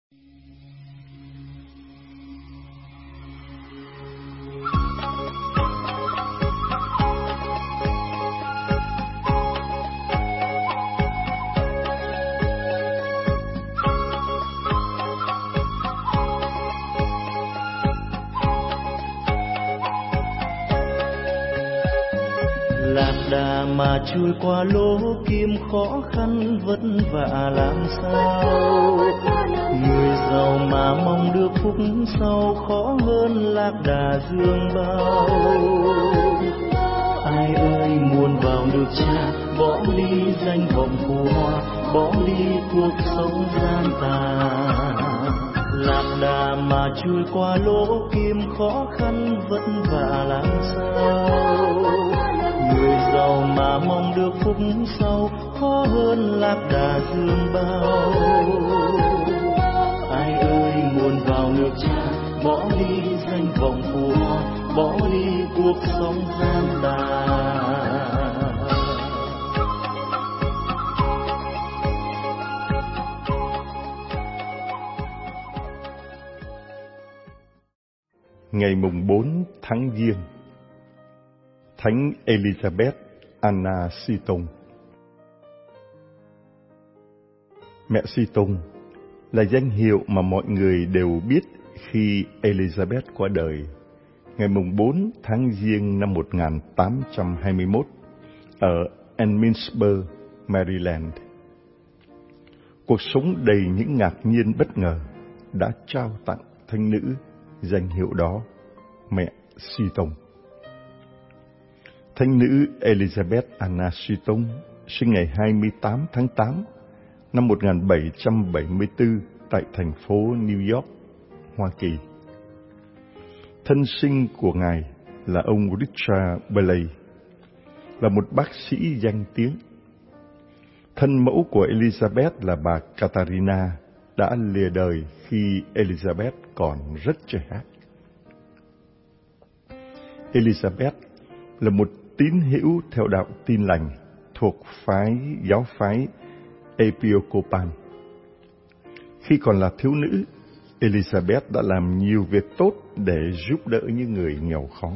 Lạc đà mà trôi qua lỗ kim khó khăn vất vả làm sao. Người giàu mà mong được phúc sau khó hơn lạc đà dương bao. Ai ơi muốn vào nước Cha, bỏ đi danh vọng phù hoa, bỏ đi cuộc sống gian tàn. Lạc đà mà trôi qua lỗ kim khó khăn vất vả làm sao. Người giàu mà mong được phúc sau khó hơn lạc đà dương bao. Ai ơi muốn vào nước Cha, bỏ đi danh vọng phù hoa, bỏ đi cuộc sống gian tàn. Ngày mùng 4 tháng Giêng, Thánh Elizabeth Anna Seton. Mẹ Seton là danh hiệu mà mọi người đều biết khi Elizabeth qua đời ngày mùng 4 tháng Giêng năm 1821 ở Amesbury, Maryland. Cuộc sống đầy những ngạc nhiên bất ngờ đã trao tặng thánh nữ danh hiệu đó, mẹ Seton. Thánh nữ Elizabeth Anna Seton sinh ngày 28 tháng 8 năm 1774 tại thành phố New York, Hoa Kỳ. Thân sinh của ngài là ông Richard Bailey, là một bác sĩ danh tiếng. Thân mẫu của Elizabeth là bà Catarina đã lìa đời khi Elizabeth còn rất trẻ. Elizabeth là một tín hữu theo đạo Tin Lành thuộc giáo phái Episcopal. Khi còn là thiếu nữ, Elizabeth đã làm nhiều việc tốt để giúp đỡ những người nghèo khó.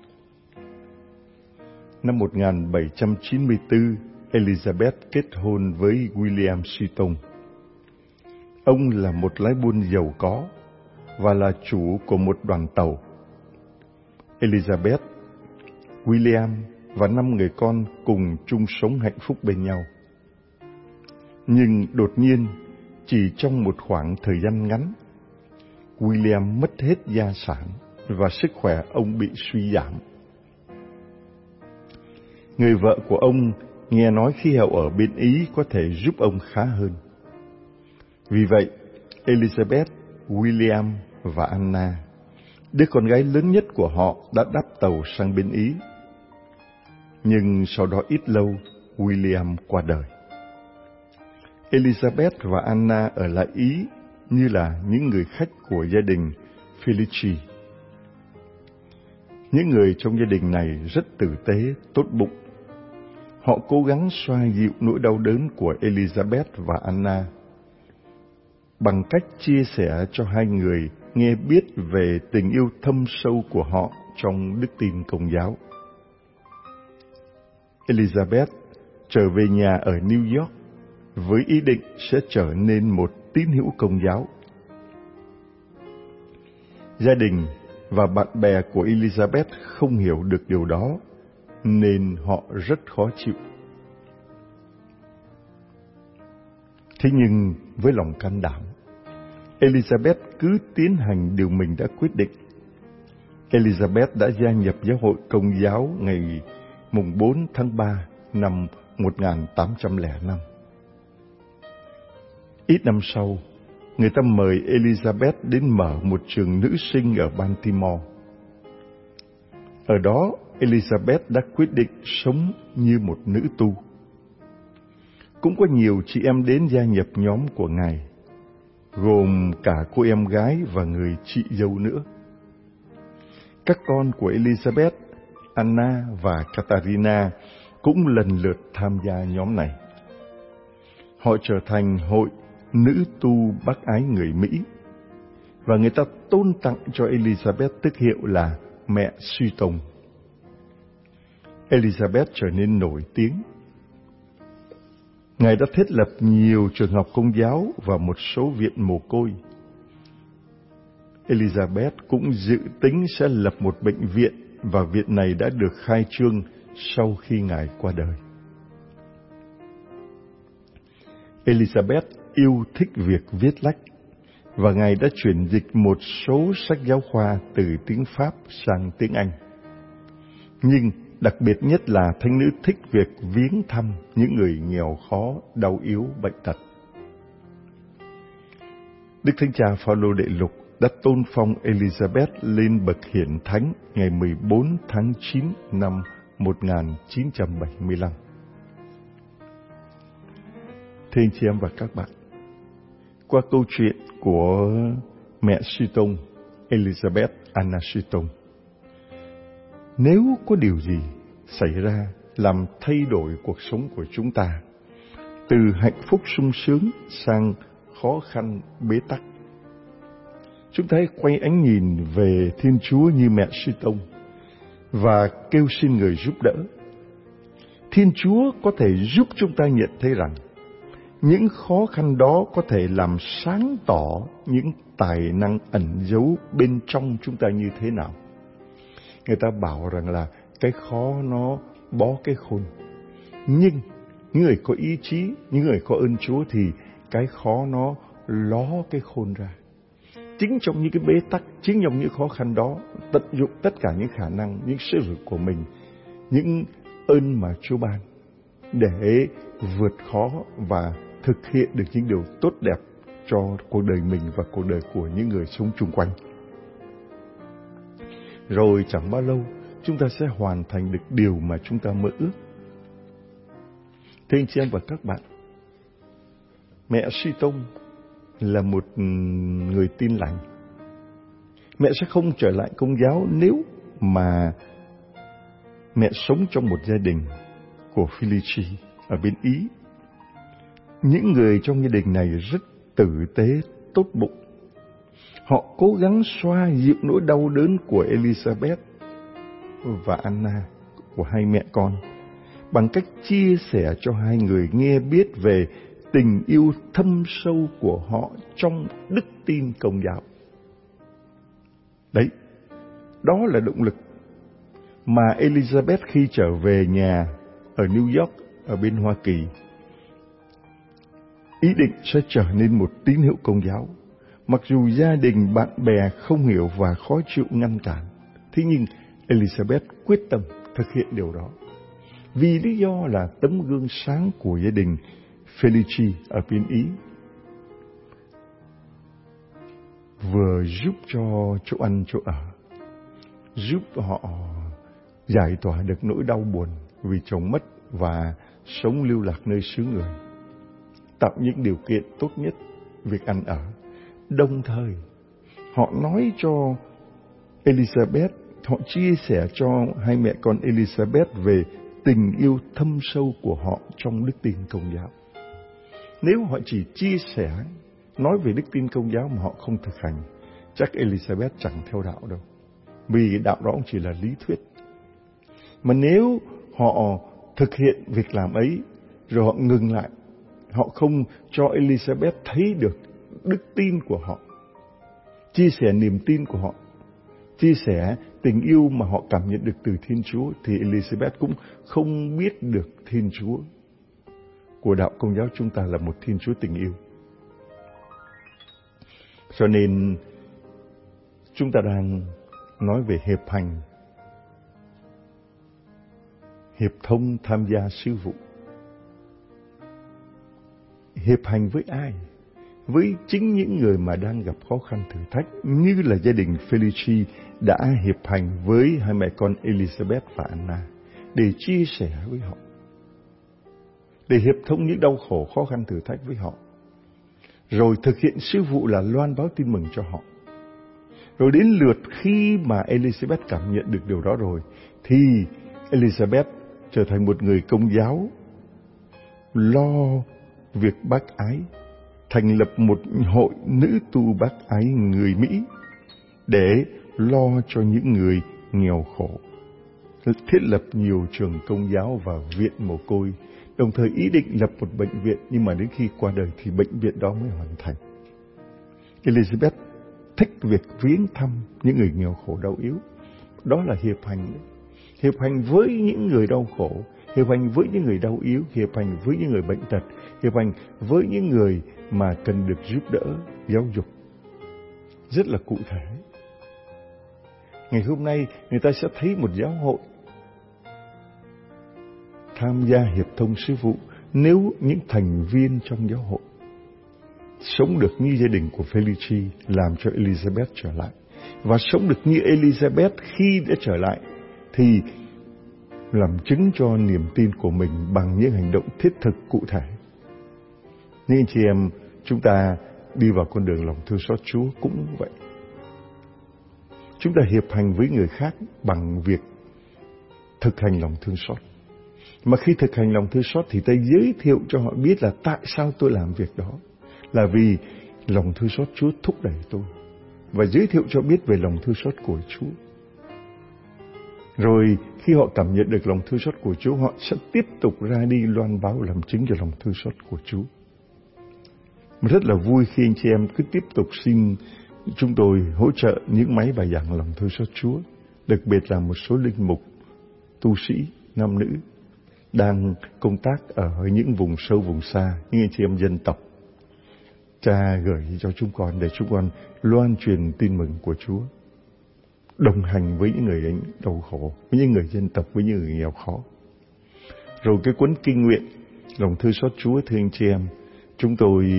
Năm 1794, Elizabeth kết hôn với William Seton. Ông là một lái buôn giàu có và là chủ của một đoàn tàu. Elizabeth, William và 5 người con cùng chung sống hạnh phúc bên nhau. Nhưng đột nhiên, chỉ trong một khoảng thời gian ngắn, William mất hết gia sản và sức khỏe ông bị suy giảm. Người vợ của ông nghe nói khí hậu ở bên Ý có thể giúp ông khá hơn. Vì vậy, Elizabeth, William và Anna, đứa con gái lớn nhất của họ, đã đáp tàu sang bên Ý. Nhưng sau đó ít lâu, William qua đời. Elizabeth và Anna ở lại Ý như là những người khách của gia đình Felici. Những người trong gia đình này rất tử tế, tốt bụng. Họ cố gắng xoa dịu nỗi đau đớn của Elizabeth và Anna bằng cách chia sẻ cho hai người nghe biết về tình yêu thâm sâu của họ trong đức tin Công giáo. Elizabeth trở về nhà ở New York với ý định sẽ trở nên một tín hữu Công giáo. Gia đình và bạn bè của Elizabeth không hiểu được điều đó, nên họ rất khó chịu. Thế nhưng với lòng can đảm, Elizabeth cứ tiến hành điều mình đã quyết định. Elizabeth đã gia nhập giáo hội Công giáo ngày mùng 4 tháng 3 năm 1805. Ít năm sau, người ta mời Elizabeth đến mở một trường nữ sinh ở Baltimore. Ở đó, Elizabeth đã quyết định sống như một nữ tu. Cũng có nhiều chị em đến gia nhập nhóm của ngài, gồm cả cô em gái và người chị dâu nữa. Các con của Elizabeth, Anna và Catarina cũng lần lượt tham gia nhóm này. Họ trở thành hội nữ tu bác ái người Mỹ, và người ta tôn tặng cho Elizabeth tước hiệu là mẹ suy tùng. Elizabeth trở nên nổi tiếng. Ngài đã thiết lập nhiều trường học công giáo và một số viện mồ côi. Elizabeth cũng dự tính sẽ lập một bệnh viện, và viện này đã được khai trương sau khi Ngài qua đời. Elizabeth yêu thích việc viết lách, và Ngài đã chuyển dịch một số sách giáo khoa từ tiếng Pháp sang tiếng Anh. Nhưng đặc biệt nhất là thánh nữ thích việc viếng thăm những người nghèo khó, đau yếu, bệnh tật. Đức Thánh Cha Phaolô Đệ Lục đã tôn phong Elizabeth lên bậc hiển thánh ngày 14 tháng 9 năm 1975. Thưa anh chị em và các bạn, qua câu chuyện của mẹ Suy-tôn, Elizabeth Anna Suy-tôn, nếu có điều gì xảy ra làm thay đổi cuộc sống của chúng ta, từ hạnh phúc sung sướng sang khó khăn bế tắc, chúng ta hãy quay ánh nhìn về Thiên Chúa như mẹ Suy-tôn và kêu xin Người giúp đỡ. Thiên Chúa có thể giúp chúng ta nhận thấy rằng những khó khăn đó có thể làm sáng tỏ những tài năng ẩn giấu bên trong chúng ta như thế nào. Người ta bảo rằng là cái khó nó bó cái khôn. Nhưng những người có ý chí, những người có ơn Chúa thì cái khó nó ló cái khôn ra. Chính trong những cái bế tắc, chính trong những khó khăn đó, tận dụng tất cả những khả năng, những sức lực của mình, những ơn mà Chúa ban để vượt khó và thực hiện được những điều tốt đẹp cho cuộc đời mình và cuộc đời của những người sống chung quanh. Rồi chẳng bao lâu, chúng ta sẽ hoàn thành được điều mà chúng ta mơ ước. Thưa anh chị em và các bạn, mẹ Suy-tôn là một người tin lành. Mẹ sẽ không trở lại Công giáo nếu mà mẹ sống trong một gia đình của Felici ở bên Ý. Những người trong gia đình này rất tử tế, tốt bụng. Họ cố gắng xoa dịu nỗi đau đớn của Elizabeth và Anna, của hai mẹ con, bằng cách chia sẻ cho hai người nghe biết về tình yêu thâm sâu của họ trong đức tin Công giáo. Đấy, đó là động lực mà Elizabeth khi trở về nhà ở New York, ở bên Hoa Kỳ, ý định sẽ trở nên một tín hữu Công giáo. Mặc dù gia đình, bạn bè không hiểu và khó chịu ngăn cản, thế nhưng Elizabeth quyết tâm thực hiện điều đó. Vì lý do là tấm gương sáng của gia đình Felici ở bên Ý, vừa giúp cho chỗ ăn chỗ ở, giúp họ giải tỏa được nỗi đau buồn vì chồng mất và sống lưu lạc nơi xứ người, tạo những điều kiện tốt nhất việc ăn ở. Đồng thời, họ nói cho Elizabeth, họ chia sẻ cho hai mẹ con Elizabeth về tình yêu thâm sâu của họ trong đức tin Công giáo. Nếu họ chỉ chia sẻ, nói về đức tin Công giáo mà họ không thực hành, chắc Elizabeth chẳng theo đạo đâu. Vì đạo đó chỉ là lý thuyết. Mà nếu họ thực hiện việc làm ấy, rồi họ ngừng lại, họ không cho Elizabeth thấy được đức tin của họ, chia sẻ niềm tin của họ, chia sẻ tình yêu mà họ cảm nhận được từ Thiên Chúa, thì Elizabeth cũng không biết được Thiên Chúa của đạo Công giáo chúng ta là một Thiên Chúa tình yêu. Cho nên chúng ta đang nói về hiệp hành, hiệp thông tham gia sứ vụ. Hiệp hành với ai? Với chính những người mà đang gặp khó khăn thử thách, như là gia đình Felici đã hiệp hành với hai mẹ con Elizabeth và Anna để chia sẻ với họ, để hiệp thông những đau khổ khó khăn thử thách với họ, rồi thực hiện sứ vụ là loan báo tin mừng cho họ. Rồi đến lượt khi mà Elizabeth cảm nhận được điều đó rồi, thì Elizabeth trở thành một người Công giáo lo việc bác ái, thành lập một hội nữ tu bác ái người Mỹ để lo cho những người nghèo khổ, thiết lập nhiều trường công giáo và viện mồ côi, đồng thời ý định lập một bệnh viện, nhưng mà đến khi qua đời thì bệnh viện đó mới hoàn thành. Elizabeth thích việc viếng thăm những người nghèo khổ đau yếu. Đó là hiệp hành. Hiệp hành với những người đau khổ, hiệp hành với những người đau yếu, hiệp hành với những người bệnh tật, hiệp hành với những người mà cần được giúp đỡ, giáo dục. Rất là cụ thể. Ngày hôm nay người ta sẽ thấy một giáo hội tham gia hiệp thông sư vụ nếu những thành viên trong giáo hội sống được như gia đình của Felici làm cho Elizabeth trở lại, và sống được như Elizabeth khi đã trở lại thì làm chứng cho niềm tin của mình bằng những hành động thiết thực cụ thể. Nên chị em, chúng ta đi vào con đường lòng thương xót Chúa cũng vậy. Chúng ta hiệp hành với người khác bằng việc thực hành lòng thương xót. Mà khi thực hành lòng thương xót thì ta giới thiệu cho họ biết là tại sao tôi làm việc đó. Là vì lòng thương xót Chúa thúc đẩy tôi. Và giới thiệu cho biết về lòng thương xót của Chúa. Rồi khi họ cảm nhận được lòng thương xót của Chúa, họ sẽ tiếp tục ra đi loan báo làm chứng cho lòng thương xót của Chúa. Mà rất là vui khi anh chị em cứ tiếp tục xin chúng tôi hỗ trợ những máy bài giảng lòng thương xót Chúa. Đặc biệt là một số linh mục, tu sĩ, nam nữ đang công tác ở những vùng sâu, vùng xa, những anh chị em dân tộc. Cha gửi cho chúng con để chúng con loan truyền tin mừng của Chúa, đồng hành với những người đau khổ, với những người dân tộc, với những người nghèo khó. Rồi cái cuốn kinh nguyện lòng thương xót Chúa, thưa anh chị em, chúng tôi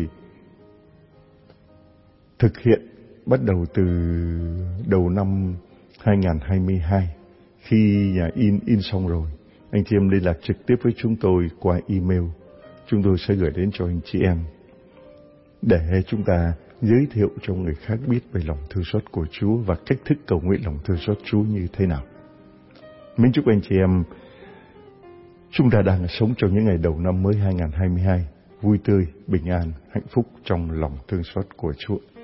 thực hiện bắt đầu từ đầu năm 2022. Khi nhà in xong rồi, anh chị em liên lạc trực tiếp với chúng tôi qua email. Chúng tôi sẽ gửi đến cho anh chị em để chúng ta giới thiệu cho người khác biết về lòng thương xót của Chúa và cách thức cầu nguyện lòng thương xót Chúa như thế nào. Mến chúc anh chị em, chúng ta đang sống trong những ngày đầu năm mới 2022, vui tươi, bình an, hạnh phúc trong lòng thương xót của Chúa.